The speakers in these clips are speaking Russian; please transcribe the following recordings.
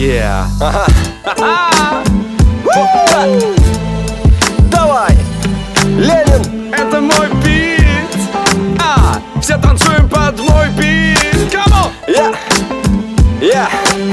Yeah. Давай, Ленин, Это мой бит. Все танцуем под мой бит. Come on. я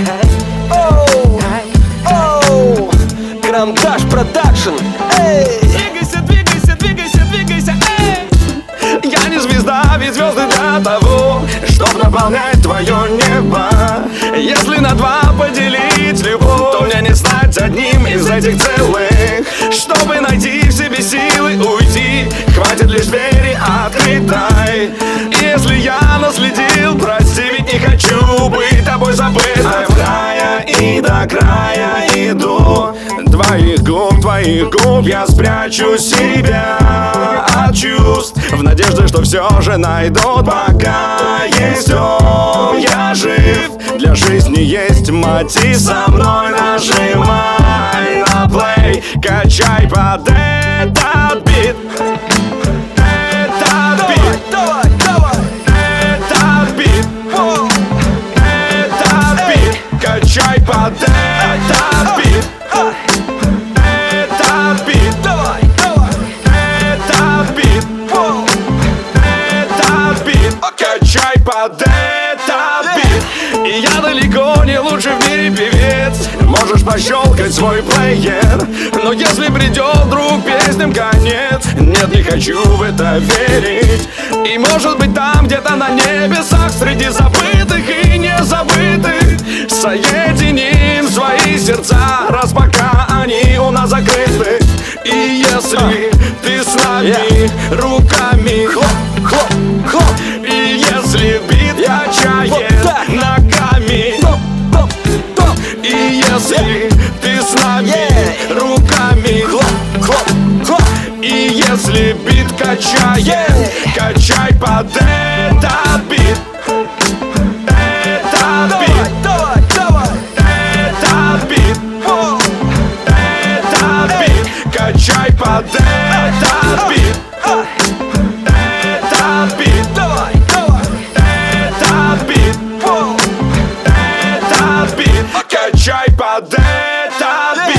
Оу, Карандаш Продакшн. Эй, Двигайся, двигайся, двигайся, двигайся, эй! Я не звезда, ведь звезды для того, чтоб наполнять твое небо. Если на два поделить любовь, то мне не стать одним из этих целых. Чтобы найти в себе силы уйти, хватит лишь двери открытой. Если я наследил, прости, ведь не хочу быть тобой забытой. От края и до края иду, твоих губ я спрячу себя от чувств, в надежде, что все же найдут. Пока есть он, я жив, для жизни есть мотив. Со мной нажимай на плей, качай под этот бит. Этот бит, давай, этот бит, этот бит, качай под этот бит. Этот бит, давай, этот бит, этот бит, качай под этот бит. И я далеко не лучший в мире певец, можешь пощелкать свой плеер. Но если придет вдруг песням конец, нет, не хочу в это верить. И может быть там где-то на небесах, среди забытых и незабытых, соединим свои сердца, раз пока они у нас закрыты. И если ты с нами руками, хлоп, хлоп, хлоп, и если бит качает вот так. ногами, топ, топ, и если ты с нами Yeah. руками, хлоп, хлоп, хлоп, и если бит качает, Yeah. качай под этот бит. Этот бит, давай, давай, этот бит, Оу, этот бит, качай под этот бит. Этот бит, давай, давай, этот бит, Оу, этот бит, качай под этот бит.